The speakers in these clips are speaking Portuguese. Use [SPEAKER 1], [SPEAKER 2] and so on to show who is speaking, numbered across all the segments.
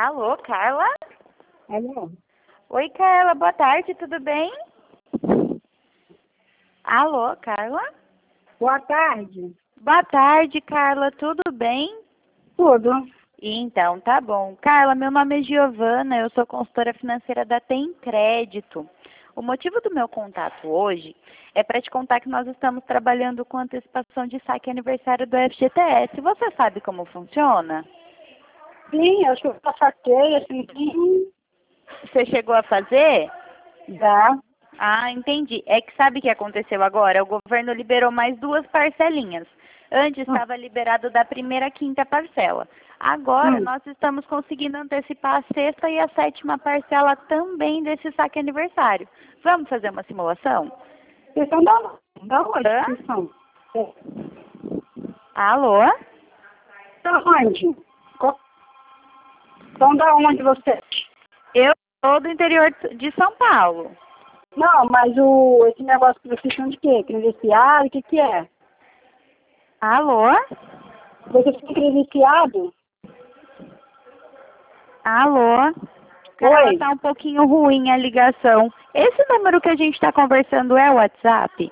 [SPEAKER 1] Alô, Carla?
[SPEAKER 2] Alô?
[SPEAKER 1] Oi, Carla, boa tarde, tudo bem? Alô, Carla?
[SPEAKER 2] Boa tarde.
[SPEAKER 1] Boa tarde, Carla, tudo bem?
[SPEAKER 2] Tudo.
[SPEAKER 1] Então, tá bom. Carla, meu nome é Giovana, eu sou consultora financeira da Tem Crédito. O motivo do meu contato hoje é para te contar que nós estamos trabalhando com antecipação de saque aniversário do FGTS. Você sabe como funciona?
[SPEAKER 2] Sim, acho que eu saquei, assim, sim.
[SPEAKER 1] Você chegou a fazer?
[SPEAKER 2] Já.
[SPEAKER 1] Ah, entendi. É que sabe o que aconteceu agora? O governo liberou mais 2 parcelinhas. Antes estava liberado da primeira à quinta parcela. Agora nós estamos conseguindo antecipar a sexta e a sétima parcela também desse saque aniversário. Vamos fazer uma simulação?
[SPEAKER 2] Vocês são da onde?
[SPEAKER 1] Hã?
[SPEAKER 2] Vocês são?
[SPEAKER 1] Alô?
[SPEAKER 2] Da onde? São da onde vocês?
[SPEAKER 1] Eu sou do interior de São Paulo.
[SPEAKER 2] Não, mas esse negócio que vocês são de quê? Credenciado? O que é?
[SPEAKER 1] Alô?
[SPEAKER 2] Vocês são credenciados?
[SPEAKER 1] Alô? Carla,
[SPEAKER 2] Oi?
[SPEAKER 1] tá um pouquinho ruim a ligação. Esse número que a gente está conversando é o WhatsApp?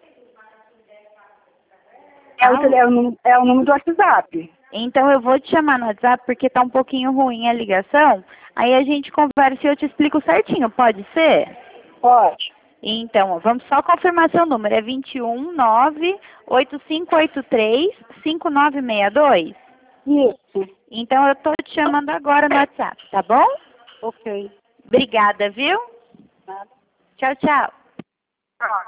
[SPEAKER 2] É o número do WhatsApp.
[SPEAKER 1] Então eu vou te chamar no WhatsApp porque tá um pouquinho ruim a ligação. Aí a gente conversa e eu te explico certinho, pode ser?
[SPEAKER 2] Pode.
[SPEAKER 1] Então, ó, vamos só confirmar seu número. É 219-8583-5962?
[SPEAKER 2] Isso.
[SPEAKER 1] Então eu tô te chamando agora no WhatsApp, tá bom?
[SPEAKER 2] Ok.
[SPEAKER 1] Obrigada, viu?
[SPEAKER 2] Nada.
[SPEAKER 1] Tchau, tchau.